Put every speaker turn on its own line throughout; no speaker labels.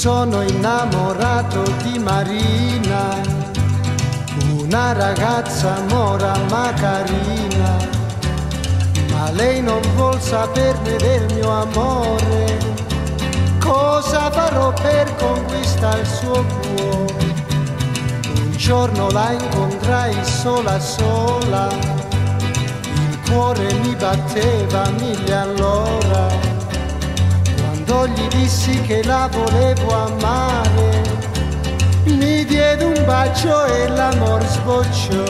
sono innamorato di Marina, una ragazza mora ma carina, ma lei non vuol saperne del mio amore. Cosa farò per conquistare il suo cuore? Un giorno la incontrai sola sola, il cuore mi batteva mille all'ora. Quando gli dissi che la volevo amare, mi diede un bacio e l'amor sbocciò.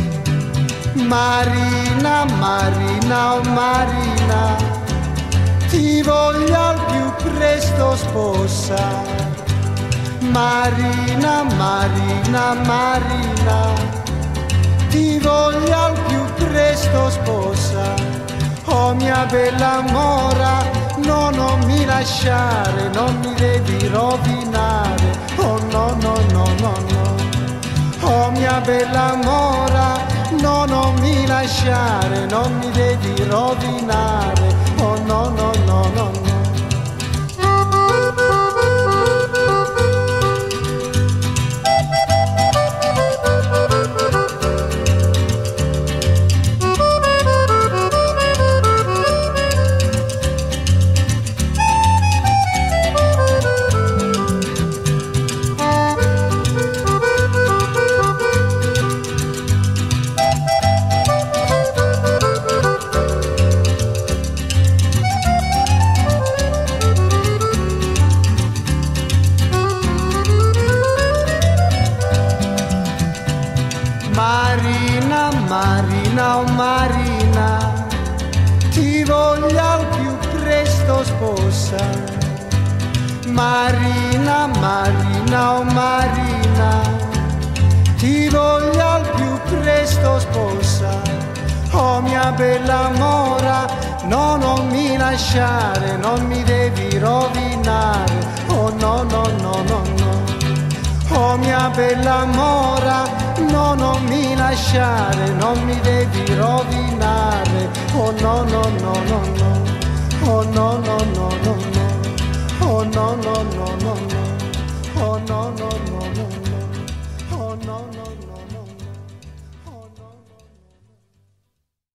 Marina, Marina, oh Marina, ti voglio al più presto sposa. Marina, Marina, Marina, ti voglio al più presto sposa. Oh mia bella mora, no, non mi lasciare, non mi devi rovinare. Oh no, no, no, no, no. Oh mia bella mora, no, non mi lasciare, non mi devi rovinare. Oh no, no, no, no, no. Marina, Marina, oh Marina, ti voglio al più presto sposa. Marina, Marina, oh Marina, ti voglio al più presto sposa. Oh mia bella mora, no, non mi lasciare, non mi devi rovinare. Oh no, no, no, no, no. Oh mia bella mora, no, non mi lasciare, non mi devi rovinare. Oh no, no, no, no, no. Oh no, no, no, no, no. Oh no, no, no, no, no. Oh no, no, no, no, no. Oh no, no.